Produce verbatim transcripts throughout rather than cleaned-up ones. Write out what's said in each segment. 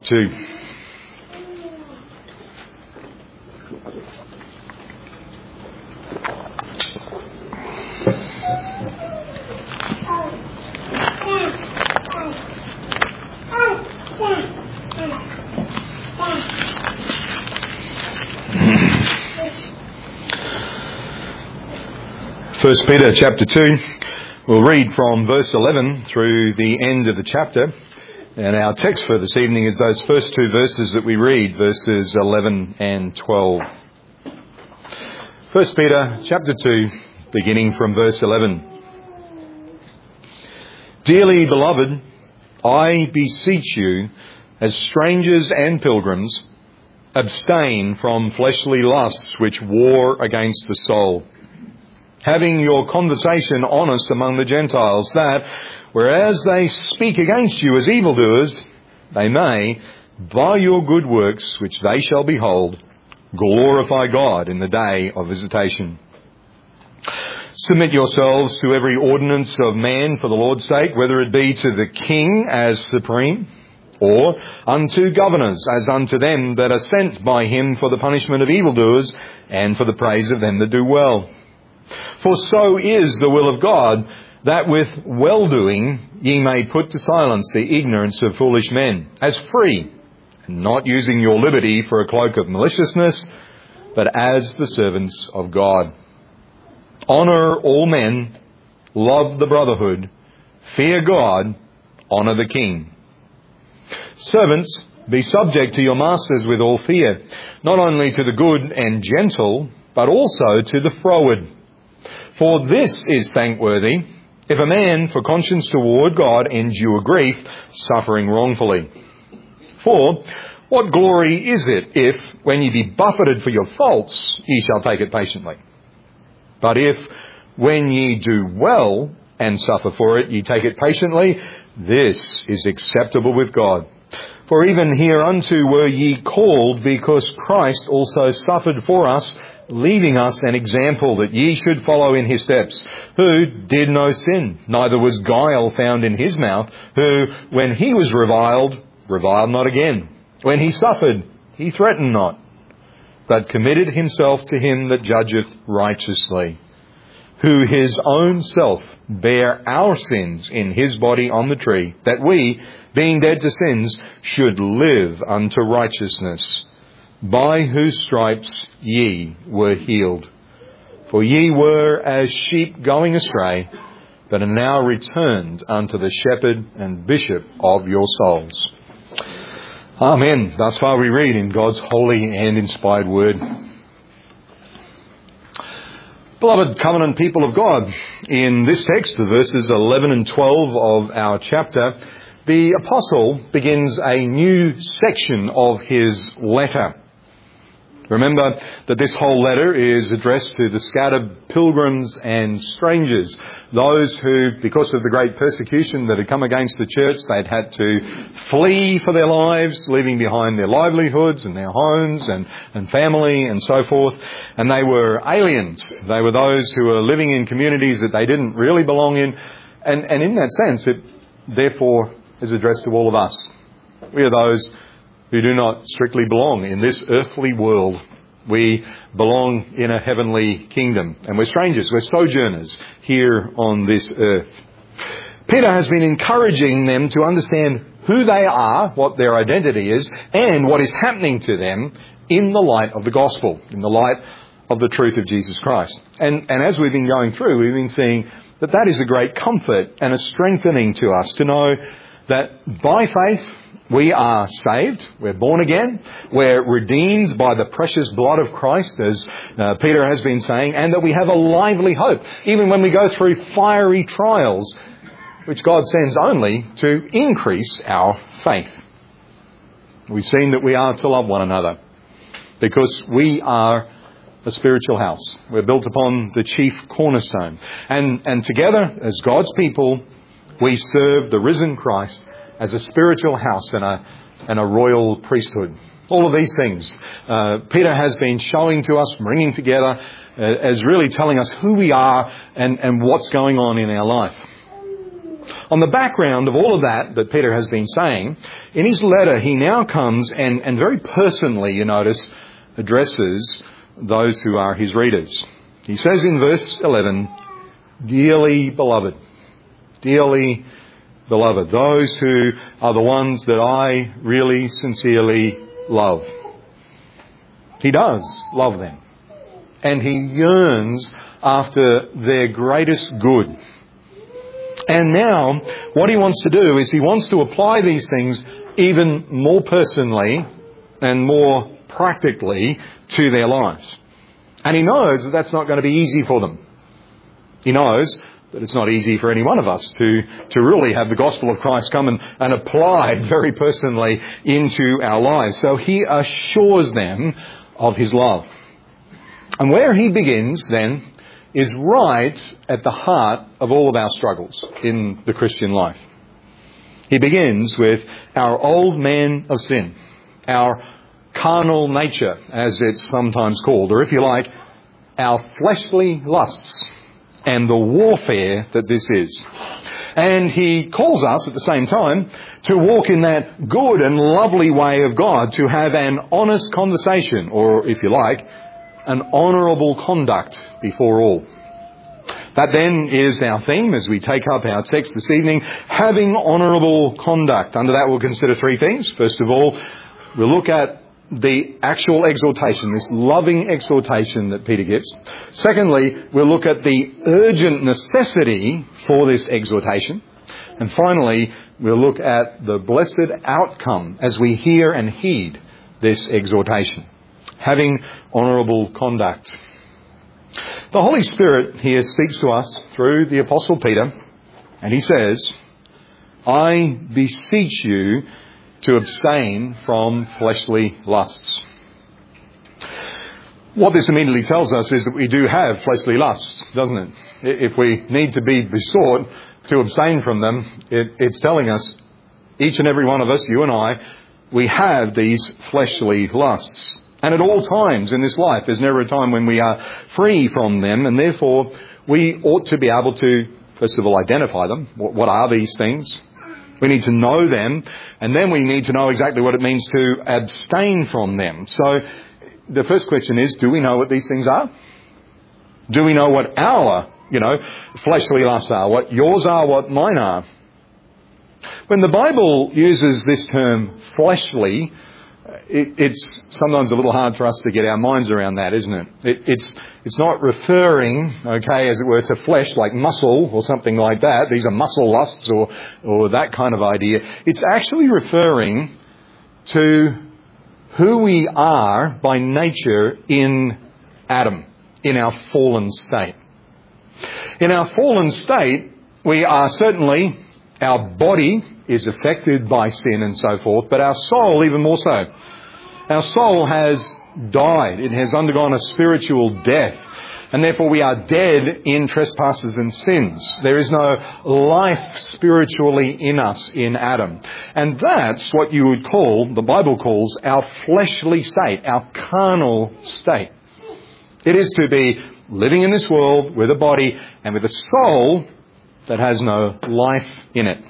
Two. First Peter chapter two. We'll read from verse eleven through the end of the chapter. And our text for this evening is those first two verses that we read, verses eleven and twelve. First Peter chapter two, beginning from verse eleven. Dearly beloved, I beseech you, as strangers and pilgrims, abstain from fleshly lusts which war against the soul, having your conversation honest among the Gentiles, that, whereas they speak against you as evildoers, they may, by your good works which they shall behold, glorify God in the day of visitation. Submit yourselves to every ordinance of man for the Lord's sake, whether it be to the king as supreme, or unto governors as unto them that are sent by him for the punishment of evildoers and for the praise of them that do well. For so is the will of God, that with well-doing ye may put to silence the ignorance of foolish men, as free, not using your liberty for a cloak of maliciousness, but as the servants of God. Honour all men, love the brotherhood, fear God, honour the king. Servants, be subject to your masters with all fear, not only to the good and gentle, but also to the froward. For this is thankworthy, if a man for conscience toward God endure grief, suffering wrongfully. For what glory is it if, when ye be buffeted for your faults, ye shall take it patiently? But if, when ye do well and suffer for it, ye take it patiently, this is acceptable with God. For even hereunto were ye called, because Christ also suffered for us, leaving us an example that ye should follow in his steps, who did no sin, neither was guile found in his mouth, who, when he was reviled, reviled not again. When he suffered, he threatened not, but committed himself to him that judgeth righteously, who his own self bare our sins in his body on the tree, that we, being dead to sins, should live unto righteousness, by whose stripes ye were healed. For ye were as sheep going astray, but are now returned unto the shepherd and bishop of your souls. Amen. Thus far we read in God's holy and inspired word. Beloved covenant people of God, in this text, the verses eleven and twelve of our chapter, the apostle begins a new section of his letter. Remember that this whole letter is addressed to the scattered pilgrims and strangers, those who, because of the great persecution that had come against the church, they'd had to flee for their lives, leaving behind their livelihoods and their homes and, and family and so forth. And they were aliens. They were those who were living in communities that they didn't really belong in. And, and in that sense, it therefore is addressed to all of us. We are those who do not strictly belong in this earthly world. We belong in a heavenly kingdom, and we're strangers, we're sojourners here on this earth. Peter has been encouraging them to understand who they are, what their identity is, and what is happening to them in the light of the gospel, in the light of the truth of Jesus Christ. And, and as we've been going through, we've been seeing that that is a great comfort and a strengthening to us to know that by faith, we are saved, we're born again, we're redeemed by the precious blood of Christ, as uh, Peter has been saying, and that we have a lively hope, even when we go through fiery trials, which God sends only to increase our faith. We've seen that we are to love one another, because we are a spiritual house. We're built upon the chief cornerstone. And, and together, as God's people, we serve the risen Christ as a spiritual house and a, and a royal priesthood. All of these things uh, Peter has been showing to us, bringing together, uh, as really telling us who we are and, and what's going on in our life. On the background of all of that that Peter has been saying, in his letter he now comes and, and very personally, you notice, addresses those who are his readers. He says in verse eleven, "Dearly beloved, dearly beloved," those who are the ones that I really sincerely love. He does love them. And he yearns after their greatest good. And now, what he wants to do is he wants to apply these things even more personally and more practically to their lives. And he knows that that's not going to be easy for them. He knows that it's not easy for any one of us to, to really have the gospel of Christ come and, and applied very personally into our lives. So he assures them of his love. And where he begins then is right at the heart of all of our struggles in the Christian life. He begins with our old man of sin, our carnal nature, as it's sometimes called, or if you like, our fleshly lusts and the warfare that this is. And he calls us at the same time to walk in that good and lovely way of God, to have an honest conversation, or if you like, an honourable conduct before all. That then is our theme as we take up our text this evening, having honourable conduct. Under that we'll consider three things. First of all, we'll look at the actual exhortation, this loving exhortation that Peter gives. Secondly, we'll look at the urgent necessity for this exhortation. And finally, we'll look at the blessed outcome as we hear and heed this exhortation. Having honourable conduct. The Holy Spirit here speaks to us through the Apostle Peter, and he says, "I beseech you to abstain from fleshly lusts." What this immediately tells us is that we do have fleshly lusts, doesn't it? If we need to be besought to abstain from them, it, it's telling us, each and every one of us, you and I, we have these fleshly lusts. And at all times in this life, there's never a time when we are free from them, and therefore we ought to be able to, first of all, identify them. What, what are these things? We need to know them, and then we need to know exactly what it means to abstain from them. So the first question is, do we know what these things are? Do we know what our, you know, fleshly lusts are, what yours are, what mine are? When the Bible uses this term fleshly, it, it's sometimes a little hard for us to get our minds around that, isn't it? it it's it's not referring, okay, as it were, to flesh like muscle or something like that. These are muscle lusts or or that kind of idea. It's actually referring to who we are by nature in Adam, in our fallen state. In our fallen state, we are certainly, our body is affected by sin and so forth, but our soul even more so. Our soul has died. It has undergone a spiritual death. And therefore we are dead in trespasses and sins. There is no life spiritually in us in Adam. And that's what you would call, the Bible calls, our fleshly state, our carnal state. It is to be living in this world with a body and with a soul that has no life in it.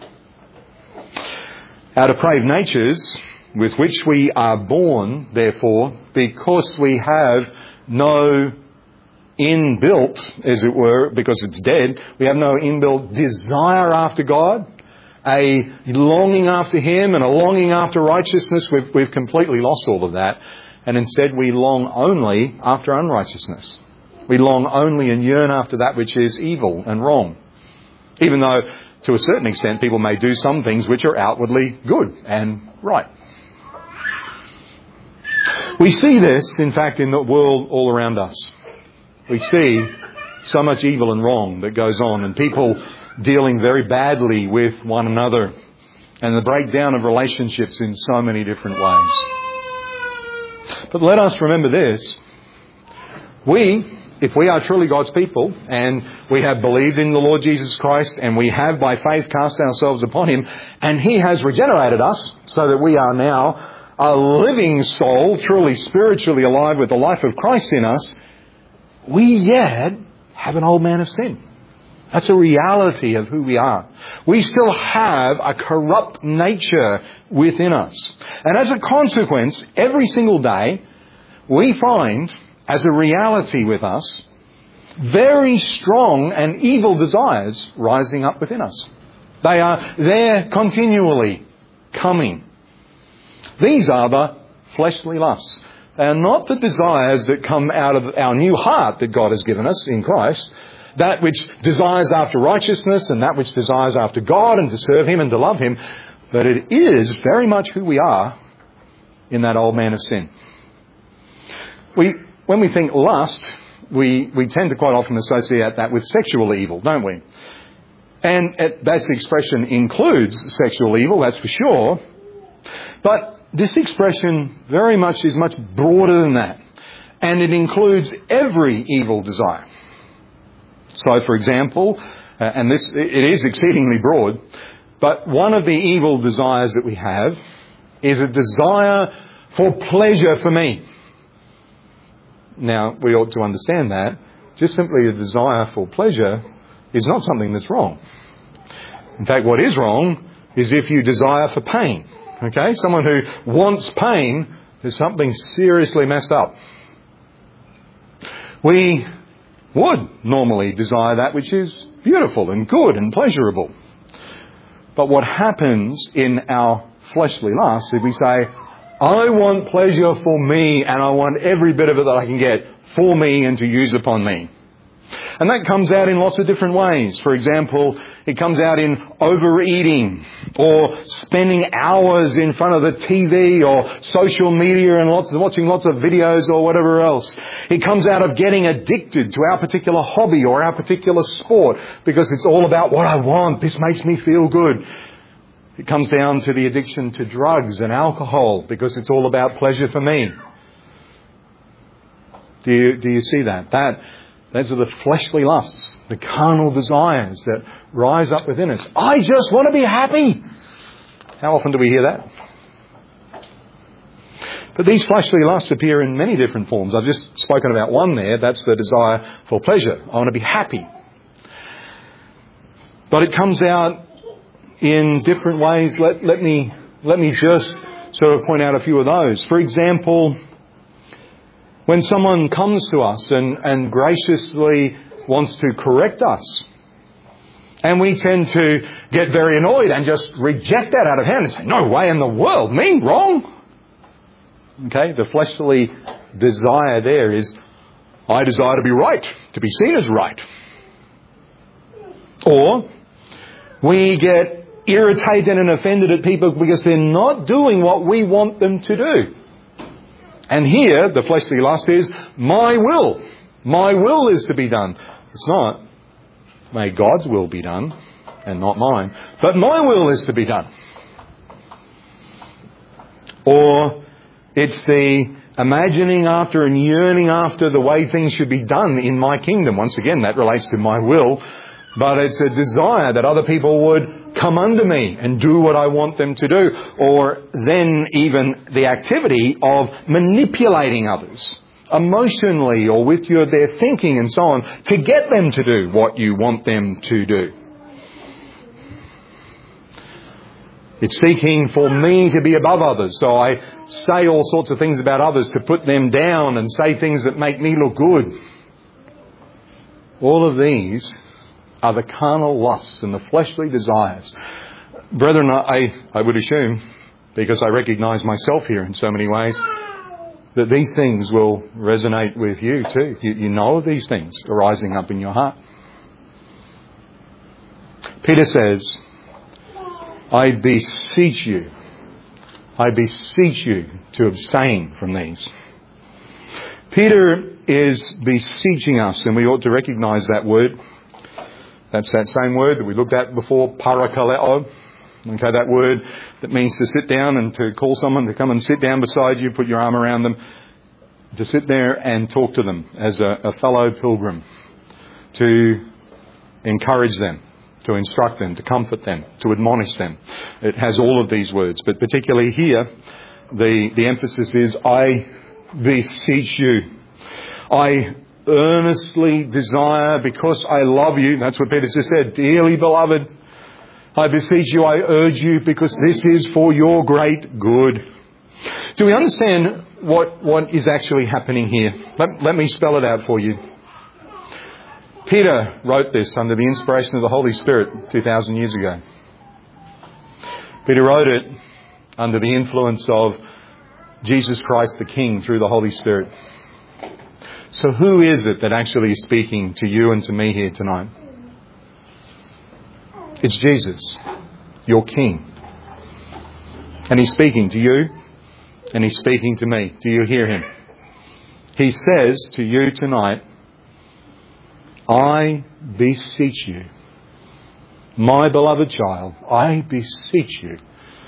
Our depraved natures, with which we are born, therefore, because we have no inbuilt, as it were, because it's dead, we have no inbuilt desire after God, a longing after Him and a longing after righteousness. We've, we've completely lost all of that. And instead we long only after unrighteousness. We long only and yearn after that which is evil and wrong. Even though, to a certain extent, people may do some things which are outwardly good and right. We see this, in fact, in the world all around us. We see so much evil and wrong that goes on, and people dealing very badly with one another, and the breakdown of relationships in so many different ways. But let us remember this. We, if we are truly God's people, and we have believed in the Lord Jesus Christ, and we have by faith cast ourselves upon Him, and He has regenerated us so that we are now a living soul, truly spiritually alive with the life of Christ in us, we yet have an old man of sin. That's a reality of who we are. We still have a corrupt nature within us. And as a consequence, every single day, we find, as a reality with us, very strong and evil desires rising up within us. They are there continually coming. These are the fleshly lusts. They are not the desires that come out of our new heart that God has given us in Christ, that which desires after righteousness and that which desires after God and to serve Him and to love Him. But it is very much who we are in that old man of sin. We, when we think lust, we, we tend to quite often associate that with sexual evil, don't we? And it, that expression includes sexual evil, that's for sure. But this expression very much is much broader than that. And it includes every evil desire. So, for example, uh, and this it is exceedingly broad, but one of the evil desires that we have is a desire for pleasure for me. Now, we ought to understand that just simply a desire for pleasure is not something that's wrong. In fact, what is wrong is if you desire for pain. Okay? Someone who wants pain, there's something seriously messed up. We would normally desire that which is beautiful and good and pleasurable. But what happens in our fleshly lust is we say, I want pleasure for me and I want every bit of it that I can get for me and to use upon me. And that comes out in lots of different ways. For example, it comes out in overeating or spending hours in front of the T V or social media and lots, watching lots of videos or whatever else. It comes out of getting addicted to our particular hobby or our particular sport because it's all about what I want. This makes me feel good. It comes down to the addiction to drugs and alcohol because it's all about pleasure for me. Do you, do you see that? That Those are the fleshly lusts, the carnal desires that rise up within us. I just want to be happy. How often do we hear that? But these fleshly lusts appear in many different forms. I've just spoken about one there. That's the desire for pleasure. I want to be happy. But it comes out in different ways. Let, let me, let me just sort of point out a few of those. For example, when someone comes to us and, and graciously wants to correct us, and we tend to get very annoyed and just reject that out of hand and say, no way in the world, me, wrong. Okay, the fleshly desire there is, I desire to be right, to be seen as right. Or we get irritated and offended at people because they're not doing what we want them to do. And here, the fleshly lust is, my will. My will is to be done. It's not, may God's will be done, and not mine. But my will is to be done. Or it's the imagining after and yearning after the way things should be done in my kingdom. Once again, that relates to my will. But it's a desire that other people would come under me and do what I want them to do. Or then even the activity of manipulating others emotionally or with your their thinking and so on to get them to do what you want them to do. It's seeking for me to be above others. So I say all sorts of things about others to put them down and say things that make me look good. All of these are the carnal lusts and the fleshly desires. Brethren, I, I would assume, because I recognise myself here in so many ways, that these things will resonate with you too. You, you know of these things arising up in your heart. Peter says, I beseech you, I beseech you to abstain from these. Peter is beseeching us, and we ought to recognise that word. That's that same word that we looked at before, parakaleo. Okay, that word that means to sit down and to call someone to come and sit down beside you, put your arm around them, to sit there and talk to them as a, a fellow pilgrim, to encourage them, to instruct them, to comfort them, to admonish them. It has all of these words, but particularly here, the, the emphasis is, I beseech you. I earnestly desire, because I love you. That's what Peter just said. Dearly beloved, I beseech you, I urge you, because this is for your great good. Do we understand what, what is actually happening here? Let, let me spell it out for you. Peter wrote this under the inspiration of the Holy Spirit two thousand years ago. Peter wrote it under the influence of Jesus Christ the King through the Holy Spirit. So who is it that actually is speaking to you and to me here tonight? It's Jesus, your King. And He's speaking to you and He's speaking to me. Do you hear Him? He says to you tonight, I beseech you, my beloved child, I beseech you,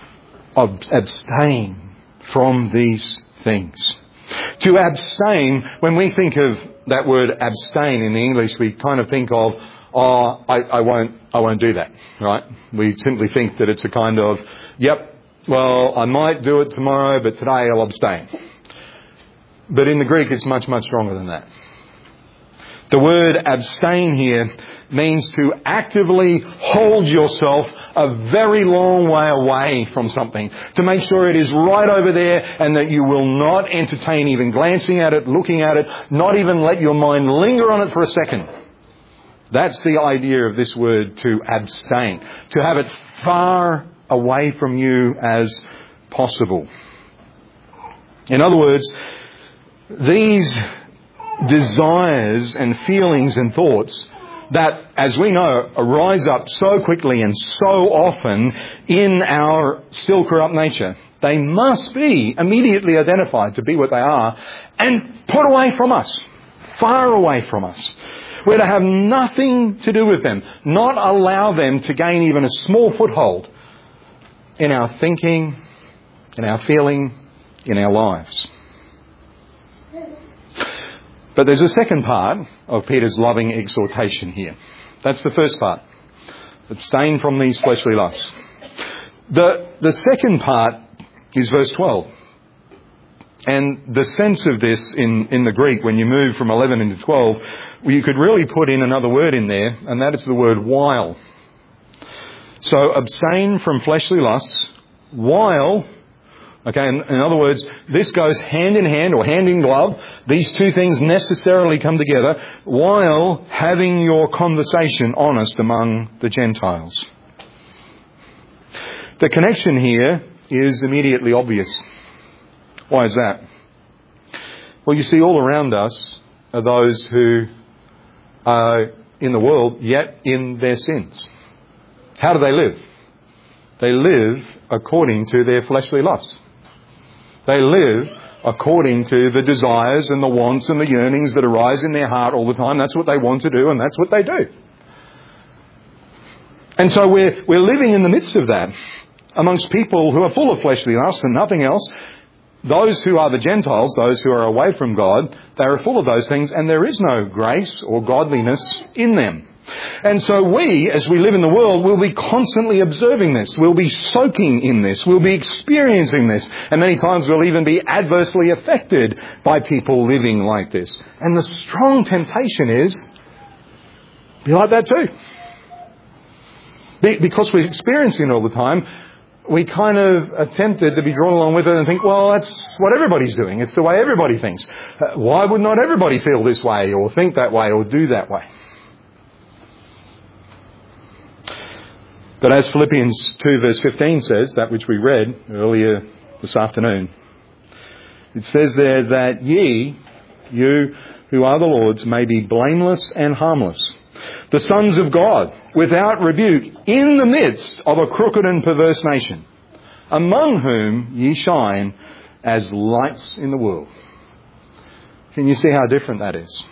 abstain from these things. To abstain, when we think of that word abstain in the English, we kind of think of, oh, I, I won't, I won't do that, right? We simply think that it's a kind of, yep, well, I might do it tomorrow, but today I'll abstain. But in the Greek, it's much, much stronger than that. The word abstain here means to actively hold yourself a very long way away from something. To make sure it is right over there and that you will not entertain even glancing at it, looking at it, not even let your mind linger on it for a second. That's the idea of this word, to abstain. To have it far away from you as possible. In other words, these desires and feelings and thoughts that, as we know, arise up so quickly and so often in our still corrupt nature, they must be immediately identified to be what they are and put away from us, far away from us. We're to have nothing to do with them, not allow them to gain even a small foothold in our thinking, in our feeling, in our lives. But there's a second part of Peter's loving exhortation here. That's the first part. Abstain from these fleshly lusts. The, the second part is verse twelve. And the sense of this in, in the Greek, when you move from eleven into twelve, well, you could really put in another word in there, and that is the word while. So abstain from fleshly lusts while... Okay, in, in other words, this goes hand in hand or hand in glove. These two things necessarily come together while having your conversation honest among the Gentiles. The connection here is immediately obvious. Why is that? Well, you see, all around us are those who are in the world, yet in their sins. How do they live? They live according to their fleshly lusts. They live according to the desires and the wants and the yearnings that arise in their heart all the time. That's what they want to do, and that's what they do. And so we're, we're living in the midst of that amongst people who are full of fleshly lusts and nothing else. Those who are the Gentiles, those who are away from God, they are full of those things, and there is no grace or godliness in them. And so we, as we live in the world, will be constantly observing this. We'll be soaking in this. We'll be experiencing this. And many times we'll even be adversely affected by people living like this. And the strong temptation is, be like that too. Be- because we're experiencing it all the time, we kind of are tempted to be drawn along with it and think, well, that's what everybody's doing. It's the way everybody thinks. Uh, why would not everybody feel this way or think that way or do that way? But as Philippians two verse fifteen says, that which we read earlier this afternoon, it says there that ye, you who are the Lord's, may be blameless and harmless, the sons of God, without rebuke, in the midst of a crooked and perverse nation, among whom ye shine as lights in the world. Can you see how different that is?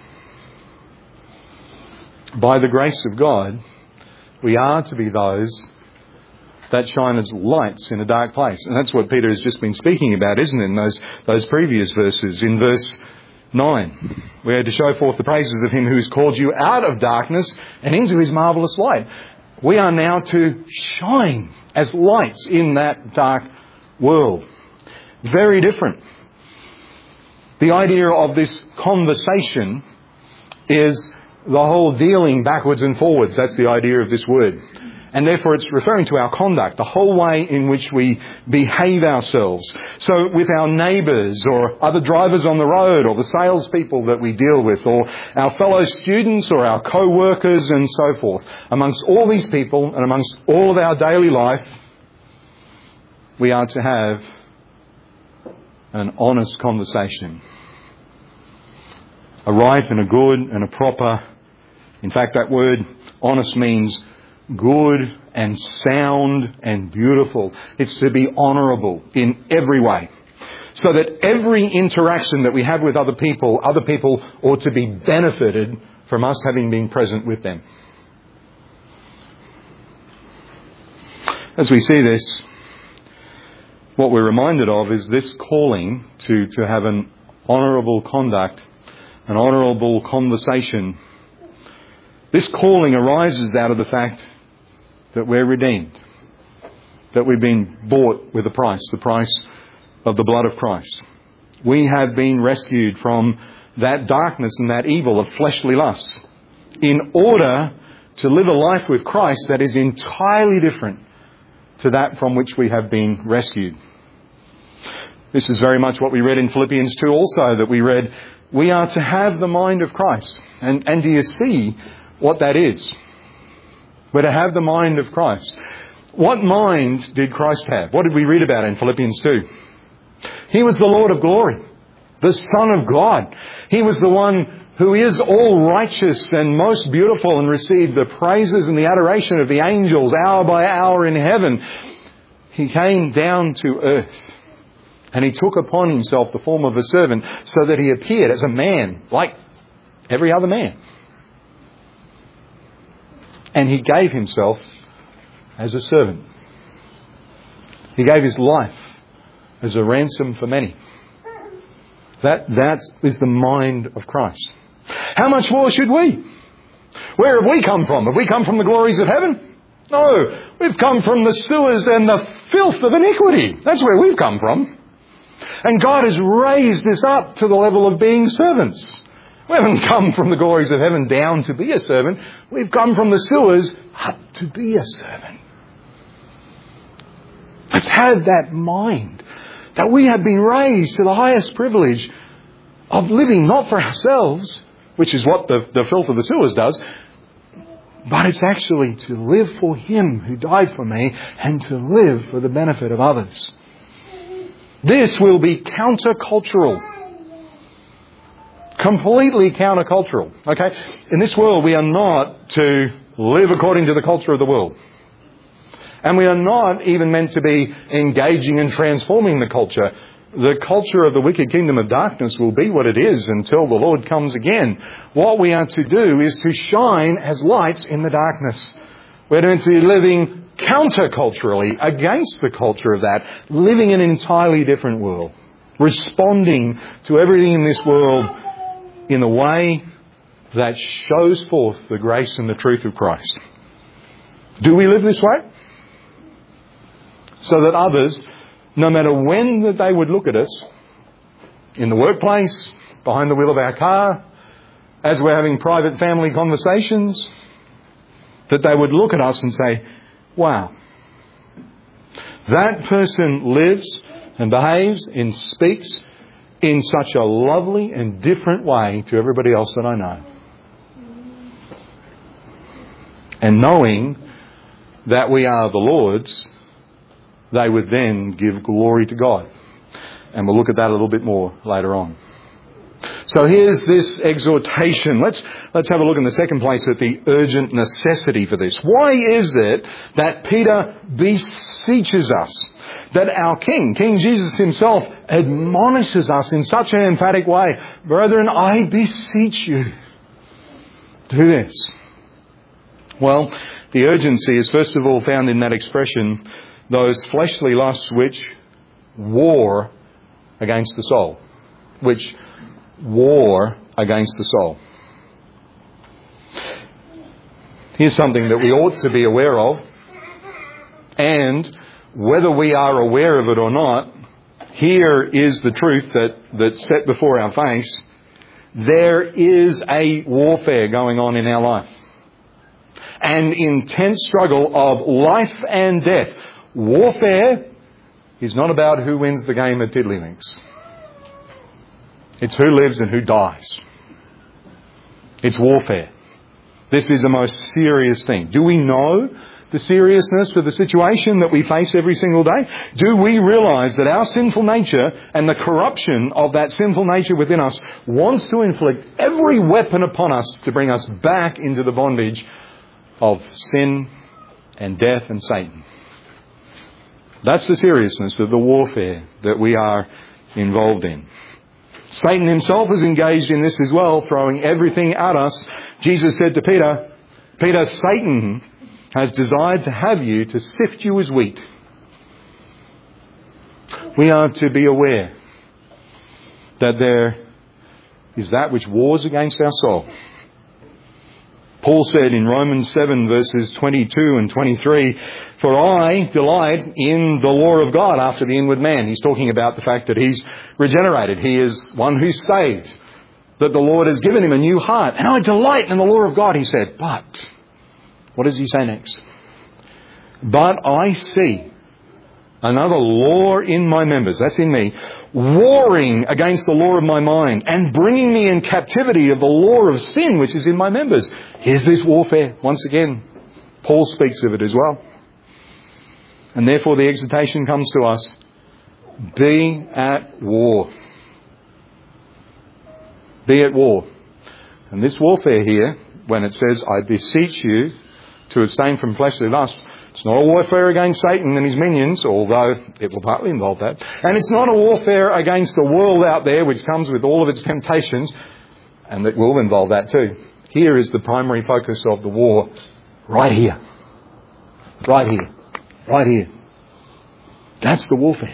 By the grace of God, we are to be those that shine as lights in a dark place. And that's what Peter has just been speaking about, isn't it, in those, those previous verses. In verse nine, we are to show forth the praises of him who has called you out of darkness and into his marvellous light. We are now to shine as lights in that dark world. Very different. The idea of this conversation is the whole dealing backwards and forwards. That's the idea of this word. And therefore it's referring to our conduct, the whole way in which we behave ourselves. So with our neighbours or other drivers on the road or the salespeople that we deal with or our fellow students or our co-workers and so forth, amongst all these people and amongst all of our daily life, we are to have an honest conversation. A right and a good and a proper. In fact, that word honest means good and sound and beautiful. It's to be honourable in every way. So that every interaction that we have with other people, other people ought to be benefited from us having been present with them. As we see this, what we're reminded of is this calling to, to have an honourable conduct, an honourable conversation. This calling arises out of the fact that we're redeemed, that we've been bought with a price, the price of the blood of Christ. We have been rescued from that darkness and that evil of fleshly lusts in order to live a life with Christ that is entirely different to that from which we have been rescued. This is very much what we read in Philippians two also, that we read, we are to have the mind of Christ. And, and do you see what that is? We're to have the mind of Christ. What mind did Christ have? What did we read about in Philippians two? He was the Lord of glory, the Son of God. He was the one who is all righteous and most beautiful and received the praises and the adoration of the angels hour by hour in heaven. He came down to earth and He took upon Himself the form of a servant so that He appeared as a man like every other man. And He gave Himself as a servant. He gave His life as a ransom for many. That, that is the mind of Christ. How much more should we? Where have we come from? Have we come from the glories of heaven? No, we've come from the sewers and the filth of iniquity. That's where we've come from. And God has raised us up to the level of being servants. We haven't come from the glories of heaven down to be a servant. We've come from the sewers up to be a servant. Let's have that mind that we have been raised to the highest privilege of living not for ourselves, which is what the, the filth of the sewers does, but it's actually to live for Him who died for me and to live for the benefit of others. This will be countercultural. Completely countercultural. Okay? In this world, we are not to live according to the culture of the world. And we are not even meant to be engaging and transforming the culture. The culture of the wicked kingdom of darkness will be what it is until the Lord comes again. What we are to do is to shine as lights in the darkness. We're meant to be living counterculturally against the culture of that, living in an entirely different world, responding to everything in this world in the way that shows forth the grace and the truth of Christ. Do we live this way? So that others, no matter when that they would look at us, in the workplace, behind the wheel of our car, as we're having private family conversations, that they would look at us and say, wow, that person lives and behaves and speaks in such a lovely and different way to everybody else that I know. And knowing that we are the Lord's, they would then give glory to God. And we'll look at that a little bit more later on. So here's this exhortation. Let's, let's have a look in the second place at the urgent necessity for this. Why is it that Peter beseeches us? That our King, King Jesus Himself, admonishes us in such an emphatic way. Brethren, I beseech you, do this. Well, the urgency is first of all found in that expression, those fleshly lusts which war against the soul. Which war against the soul. Here's something that we ought to be aware of. And whether we are aware of it or not, here is the truth that, that's set before our face. there is a warfare going on in our life. An intense struggle of life and death. Warfare is not about who wins the game at Tiddlywinks. It's who lives and who dies. It's warfare. This is the most serious thing. Do we know the seriousness of the situation that we face every single day? Do we realise that our sinful nature and the corruption of that sinful nature within us wants to inflict every weapon upon us to bring us back into the bondage of sin and death and Satan? That's the seriousness of the warfare that we are involved in. Satan himself is engaged in this as well, throwing everything at us. Jesus said to Peter, Peter, Satan has desired to have you to sift you as wheat. We are to be aware that there is that which wars against our soul. Paul said in Romans seven verses twenty-two and twenty-three, for I delight in the law of God after the inward man. He's talking about the fact that he's regenerated. He is one who's saved. That the Lord has given him a new heart. And I delight in the law of God, he said. But, what does he say next? But I see another law in my members, that's in me, warring against the law of my mind and bringing me in captivity of the law of sin which is in my members. Here's this warfare once again. Paul speaks of it as well. And therefore the exhortation comes to us, be at war. Be at war. And this warfare here, when it says, I beseech you to abstain from fleshly lusts, it's not a warfare against Satan and his minions, although it will partly involve that. And it's not a warfare against the world out there, which comes with all of its temptations, and it will involve that too. Here is the primary focus of the war, right here. Right here. Right here. That's the warfare.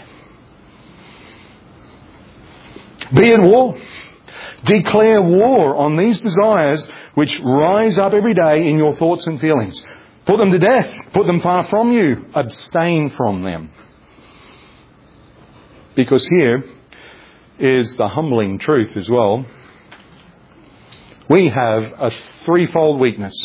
Be at war. Declare war on these desires which rise up every day in your thoughts and feelings. Put them to death. Put them far from you. Abstain from them. Because here is the humbling truth as well. We have a threefold weakness.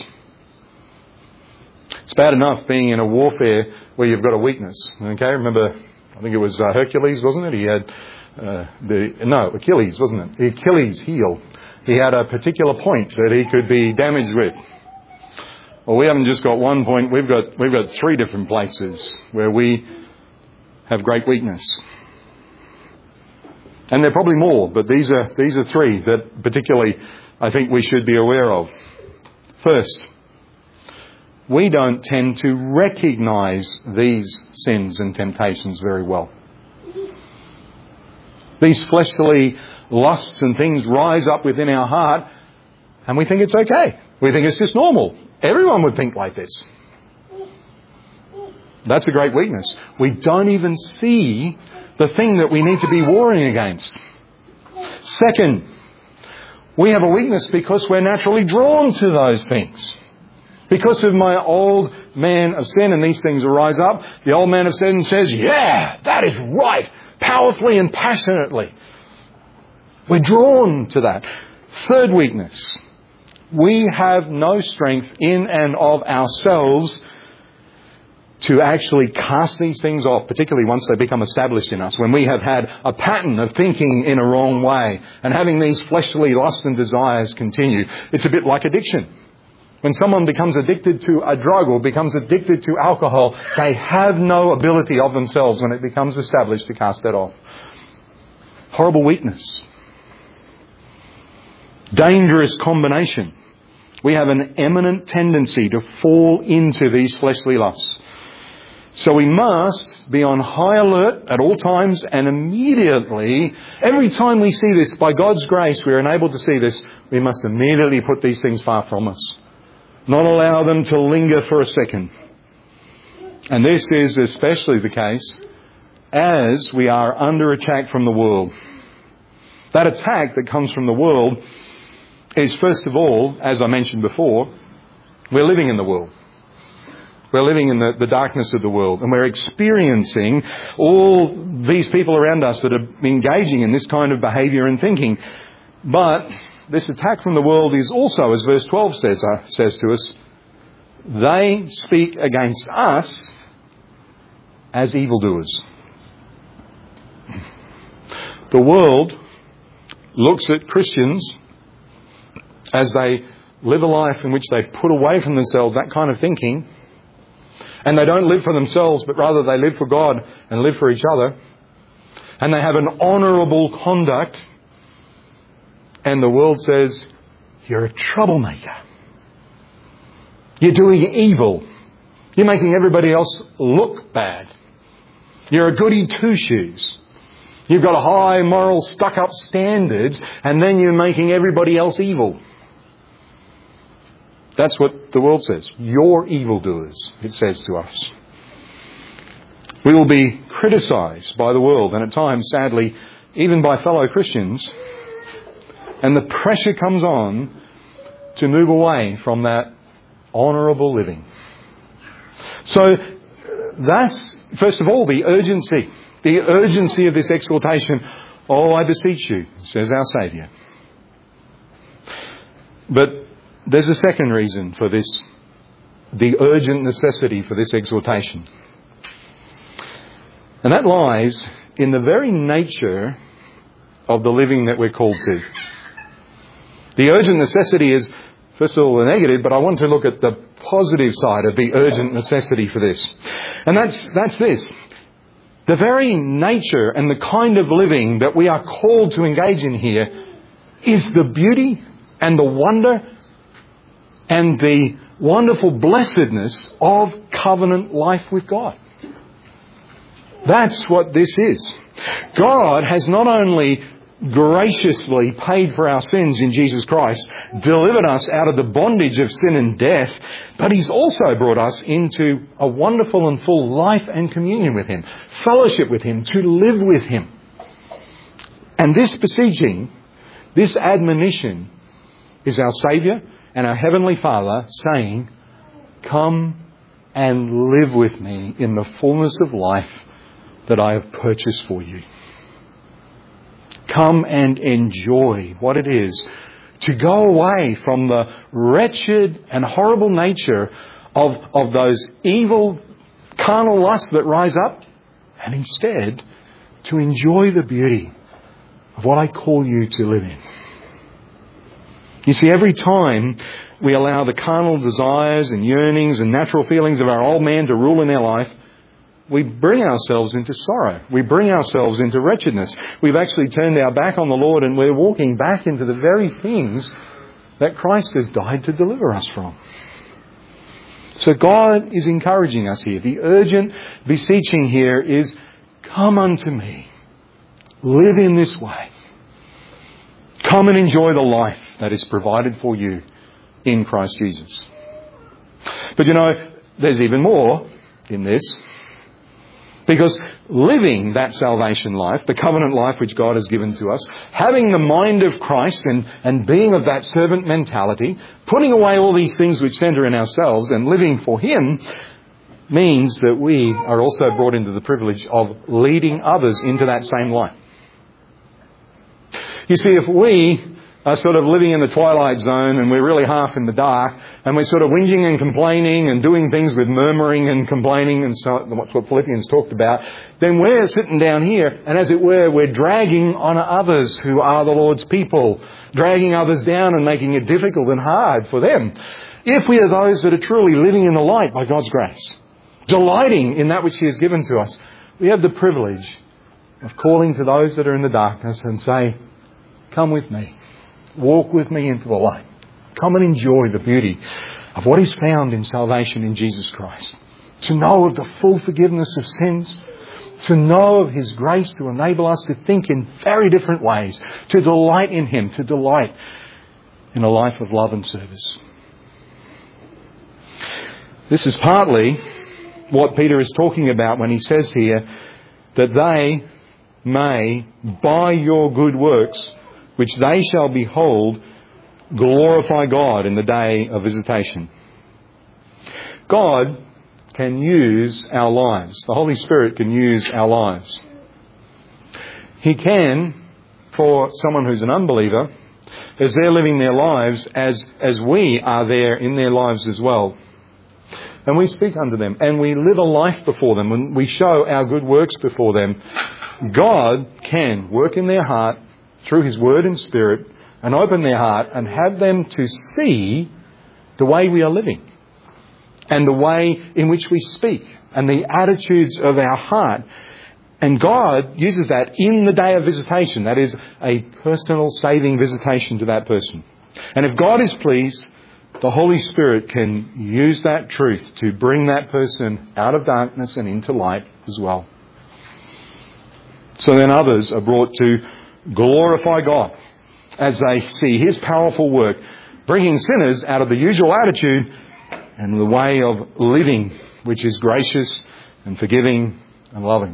It's bad enough being in a warfare where you've got a weakness. Okay, remember, I think it was uh, Hercules, wasn't it? He had uh, the no Achilles, wasn't it? The Achilles heel. He had a particular point that he could be damaged with. Well, we haven't just got one point. We've got we've got three different places where we have great weakness, and there are probably more, but these are these are three that particularly I think we should be aware of. First, we don't tend to recognise these sins and temptations very well. These fleshly lusts and things rise up within our heart, and we think it's okay. We think it's just normal. Everyone would think like this. That's a great weakness. We don't even see the thing that we need to be warring against. Second, we have a weakness because we're naturally drawn to those things. Because of my old man of sin, and these things arise up, the old man of sin says, yeah, that is right, powerfully and passionately. We're drawn to that. Third weakness. We have no strength in and of ourselves to actually cast these things off, particularly once they become established in us. When we have had a pattern of thinking in a wrong way and having these fleshly lusts and desires continue. It's a bit like addiction. When someone becomes addicted to a drug or becomes addicted to alcohol, they have no ability of themselves when it becomes established to cast that off. Horrible weakness. Dangerous combination. We have an eminent tendency to fall into these fleshly lusts. So we must be on high alert at all times, and immediately, every time we see this, by God's grace, we are enabled to see this, we must immediately put these things far from us. Not allow them to linger for a second. And this is especially the case as we are under attack from the world. That attack that comes from the world is, first of all, as I mentioned before, we're living in the world. We're living in the, the darkness of the world, and we're experiencing all these people around us that are engaging in this kind of behaviour and thinking. But this attack from the world is also, as verse twelve says, uh, says to us, they speak against us as evildoers. The world looks at Christians as they live a life in which they've put away from themselves that kind of thinking, and they don't live for themselves, but rather they live for God and live for each other, and they have an honourable conduct, and the world says, you're a troublemaker. You're doing evil. You're making everybody else look bad. You're a goody two-shoes. You've got a high moral stuck-up standards, and then you're making everybody else evil. That's what the world says. You're evildoers, it says to us. We will be criticised by the world, and at times, sadly, even by fellow Christians. And the pressure comes on to move away from that honourable living. So that's, first of all, the urgency. The urgency of this exhortation. Oh, I beseech you, says our Saviour. But there's a second reason for this, the urgent necessity for this exhortation. And that lies in the very nature of the living that we're called to. The urgent necessity is, first of all, the negative, but I want to look at the positive side of the urgent necessity for this. And that's, that's this. The very nature and the kind of living that we are called to engage in here is the beauty and the wonder and the wonderful blessedness of covenant life with God. That's what this is. God has not only graciously paid for our sins in Jesus Christ, delivered us out of the bondage of sin and death, but He's also brought us into a wonderful and full life and communion with Him, fellowship with Him, to live with Him. And this beseeching, this admonition, is our Saviour and our Heavenly Father saying, come and live with me in the fullness of life that I have purchased for you. Come and enjoy what it is to go away from the wretched and horrible nature of, of those evil carnal lusts that rise up, and instead to enjoy the beauty of what I call you to live in. You see, every time we allow the carnal desires and yearnings and natural feelings of our old man to rule in our life, we bring ourselves into sorrow. We bring ourselves into wretchedness. We've actually turned our back on the Lord, and we're walking back into the very things that Christ has died to deliver us from. So God is encouraging us here. The urgent beseeching here is, come unto me. Live in this way. Come and enjoy the life that is provided for you in Christ Jesus. But you know, there's even more in this. Because living that salvation life, the covenant life which God has given to us, having the mind of Christ and, and being of that servant mentality, putting away all these things which centre in ourselves and living for Him, means that we are also brought into the privilege of leading others into that same life. You see, if we are sort of living in the twilight zone and we're really half in the dark and we're sort of whinging and complaining and doing things with murmuring and complaining, and so that's what Philippians talked about, then we're sitting down here and, as it were, we're dragging on others who are the Lord's people, dragging others down and making it difficult and hard for them. If we are those that are truly living in the light by God's grace, delighting in that which He has given to us, we have the privilege of calling to those that are in the darkness and say, come with me. Walk with me into the light. Come and enjoy the beauty of what is found in salvation in Jesus Christ. To know of the full forgiveness of sins. To know of His grace to enable us to think in very different ways. To delight in Him. To delight in a life of love and service. This is partly what Peter is talking about when he says here that they may, by your good works, which they shall behold, glorify God in the day of visitation. God can use our lives. The Holy Spirit can use our lives. He can, for someone who's an unbeliever, as they're living their lives as, as we are there in their lives as well. And we speak unto them and we live a life before them and we show our good works before them. God can work in their heart through His Word and Spirit and open their heart and have them to see the way we are living and the way in which we speak and the attitudes of our heart. And God uses that in the day of visitation. That is a personal saving visitation to that person. And if God is pleased, the Holy Spirit can use that truth to bring that person out of darkness and into light as well. So then others are brought to glorify God as they see His powerful work, bringing sinners out of the usual attitude and the way of living, which is gracious and forgiving and loving.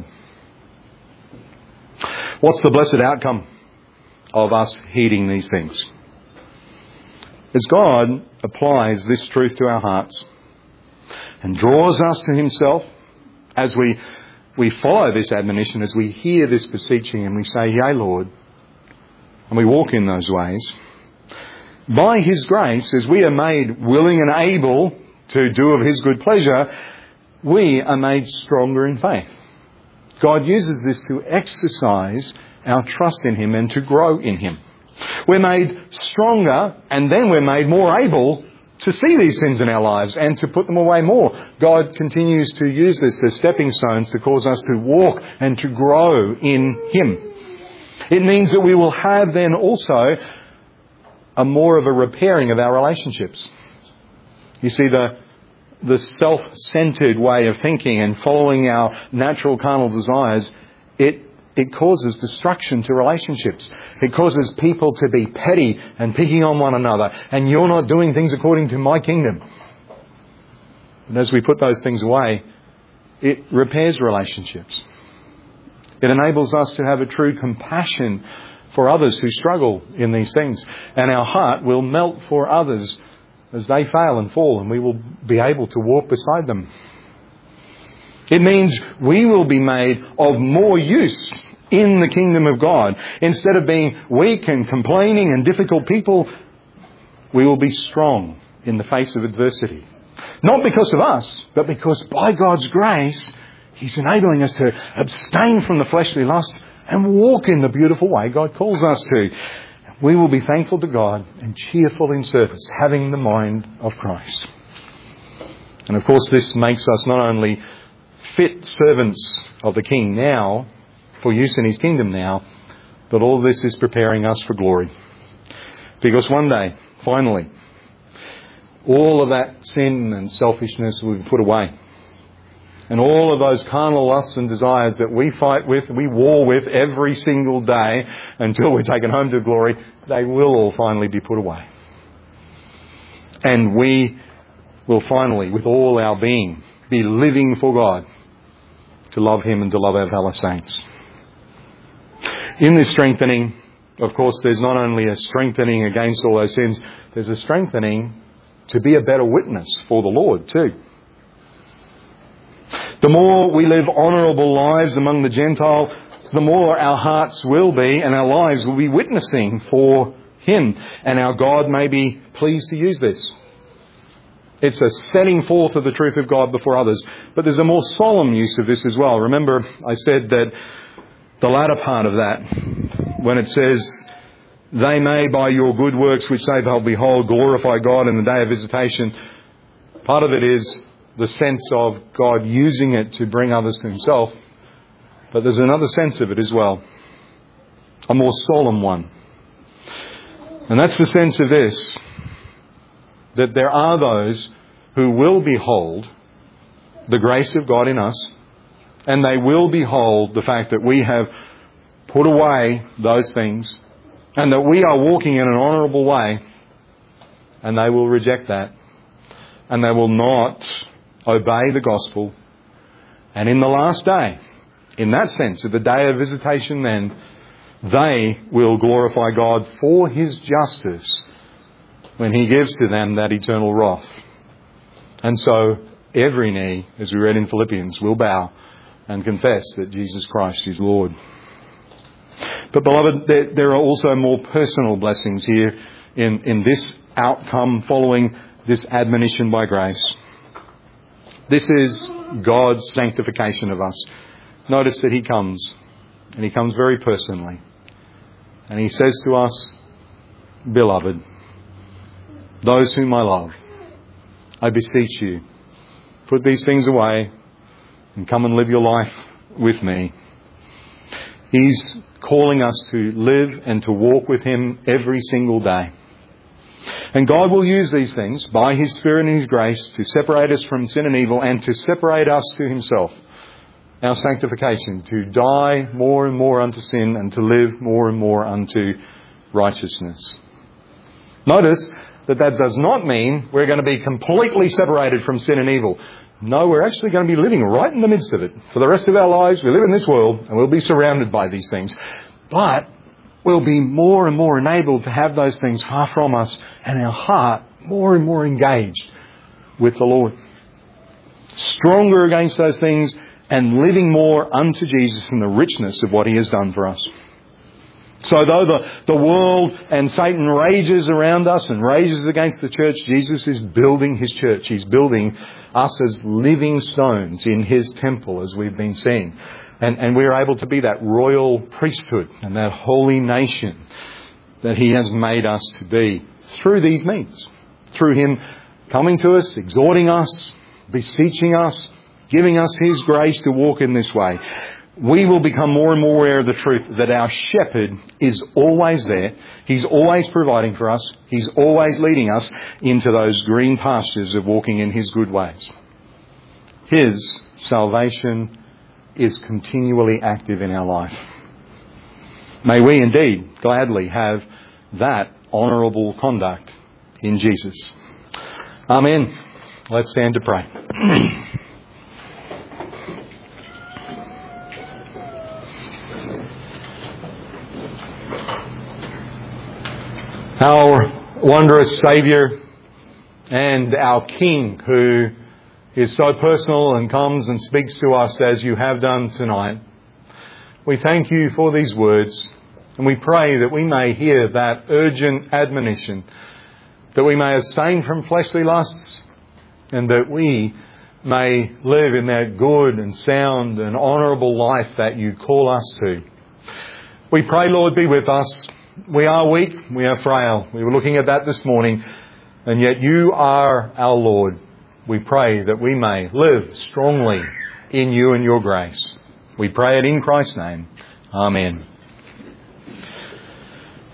What's the blessed outcome of us heeding these things? As God applies this truth to our hearts and draws us to Himself, as we, we follow this admonition, as we hear this beseeching and we say, Yea, Lord, and we walk in those ways, by His grace, as we are made willing and able to do of His good pleasure, we are made stronger in faith. God uses this to exercise our trust in Him and to grow in Him. We're made stronger and then we're made more able to see these sins in our lives and to put them away more. God continues to use this as stepping stones to cause us to walk and to grow in Him. It means that we will have then also a more of a repairing of our relationships. You see, the the self-centered way of thinking and following our natural carnal desires, it it causes destruction to relationships. It causes people to be petty and picking on one another, and you're not doing things according to my kingdom. And as we put those things away, it repairs relationships. It enables us to have a true compassion for others who struggle in these things, and our heart will melt for others as they fail and fall, and we will be able to walk beside them. It means we will be made of more use in the kingdom of God. Instead of being weak and complaining and difficult people, we will be strong in the face of adversity. Not because of us, but because by God's grace, He's enabling us to abstain from the fleshly lusts and walk in the beautiful way God calls us to. We will be thankful to God and cheerful in service, having the mind of Christ. And of course, this makes us not only fit servants of the King now, for use in His kingdom now, but all this is preparing us for glory. Because one day, finally, all of that sin and selfishness will be put away. And all of those carnal lusts and desires that we fight with, we war with every single day until we're taken home to glory, they will all finally be put away. And we will finally, with all our being, be living for God, to love Him and to love our fellow saints. In this strengthening, of course, there's not only a strengthening against all those sins, there's a strengthening to be a better witness for the Lord too. The more we live honourable lives among the Gentiles, the more our hearts will be and our lives will be witnessing for Him. And our God may be pleased to use this. It's a setting forth of the truth of God before others. But there's a more solemn use of this as well. Remember, I said that the latter part of that, when it says, they may by your good works which they behold glorify God in the day of visitation, part of it is the sense of God using it to bring others to Himself. But there's another sense of it as well. A more solemn one. And that's the sense of this. That there are those who will behold the grace of God in us. And they will behold the fact that we have put away those things. And that we are walking in an honourable way. And they will reject that. And they will not obey the gospel. And in the last day, in that sense, at the day of visitation then, they will glorify God for His justice when He gives to them that eternal wrath. And so every knee, as we read in Philippians, will bow and confess that Jesus Christ is Lord. But But beloved, there, there are also more personal blessings here in, in this outcome following this admonition by grace. This is God's sanctification of us. Notice that He comes, and He comes very personally. And He says to us, beloved, those whom I love, I beseech you, put these things away and come and live your life with me. He's calling us to live and to walk with Him every single day. And God will use these things by His Spirit and His grace to separate us from sin and evil and to separate us to Himself. Our sanctification, to die more and more unto sin and to live more and more unto righteousness. Notice that that does not mean we're going to be completely separated from sin and evil. No, we're actually going to be living right in the midst of it. For the rest of our lives, we live in this world and we'll be surrounded by these things. But we'll be more and more enabled to have those things far from us and our heart more and more engaged with the Lord. Stronger against those things and living more unto Jesus in the richness of what He has done for us. So though the, the world and Satan rages around us and rages against the church, Jesus is building His church. He's building us as living stones in His temple, as we've been seeing. And, and we're able to be that royal priesthood and that holy nation that He has made us to be through these means. Through Him coming to us, exhorting us, beseeching us, giving us His grace to walk in this way. We will become more and more aware of the truth that our shepherd is always there. He's always providing for us. He's always leading us into those green pastures of walking in His good ways. His salvation is continually active in our life. May we indeed gladly have that honourable conduct in Jesus. Amen. Let's stand to pray. Our wondrous Saviour and our King, who is so personal and comes and speaks to us as you have done tonight, we thank you for these words, and we pray that we may hear that urgent admonition, that we may abstain from fleshly lusts, and that we may live in that good and sound and honourable life that you call us to. We pray, Lord, be with us. We are weak, we are frail. We were looking at that this morning, and yet you are our Lord. We pray that we may live strongly in you and your grace. We pray it in Christ's name. Amen.